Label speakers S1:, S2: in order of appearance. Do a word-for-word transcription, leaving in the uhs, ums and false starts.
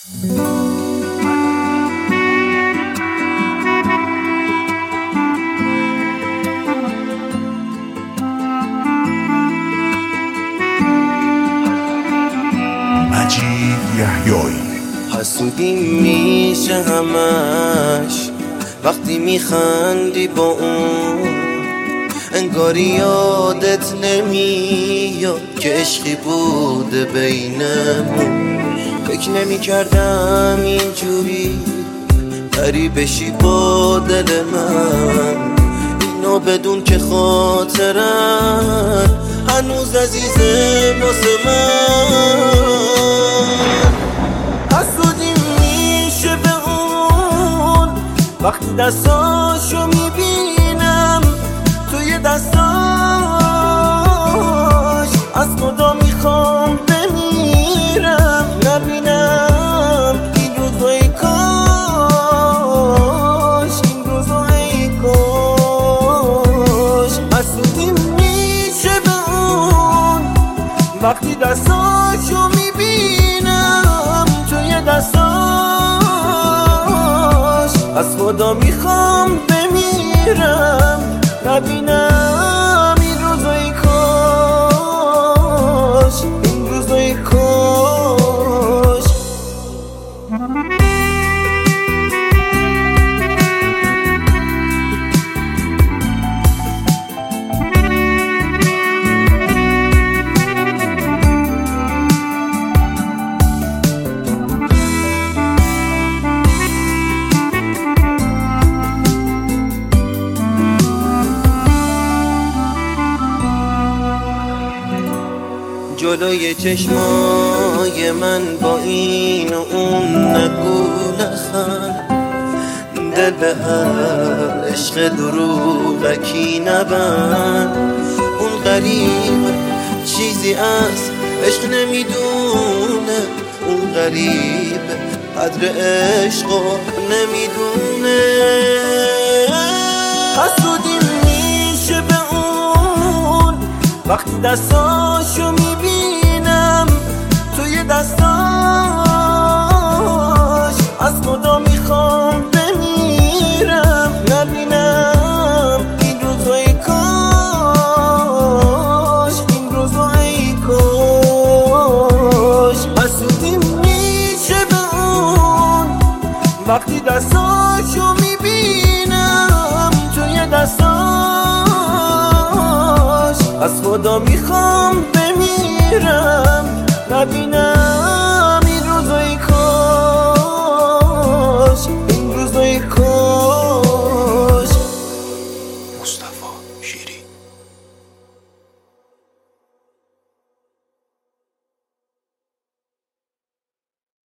S1: مجید یحیایی.
S2: حسودی میشه همش وقتی میخندی با اون، انگاری یادت نمیاد که عشقی بوده بینمون. فکر نمی کردم اینجوری بری بشی با دل من، اینو بدون که خاطرت هنوز عزیزه واسه من. حسودی میشه به اون وقتی دستاشو میبینم توی دستاش، از خدا میخوام بمیرم نبینم این روزو ای کاش، این روزو ای کاش. حسودی میشه به اون وقتی دستاشو میبینم توی دستاش، از خدا میخوام بمیرم نبینم این روزو ای کاش، این روزو ای کاش. جلوی چشمای من با این و اون نگو نخند، دل به هر عشق دروغکی نبند. اون غریب چیزی از عشق نمیدونه، اون غریب قدر عشقو نمیدونه. حسودی میشه به اون وقتی دستاشو میبینم توی دستاش، از خدا میخوام بمیرم نبینم این روزو ای کاش، این روزو ای کاش. حسودی میشه به اون وقتی دستاشو میبینم توی دستاش، از خدا میخوام بمیرم نبینم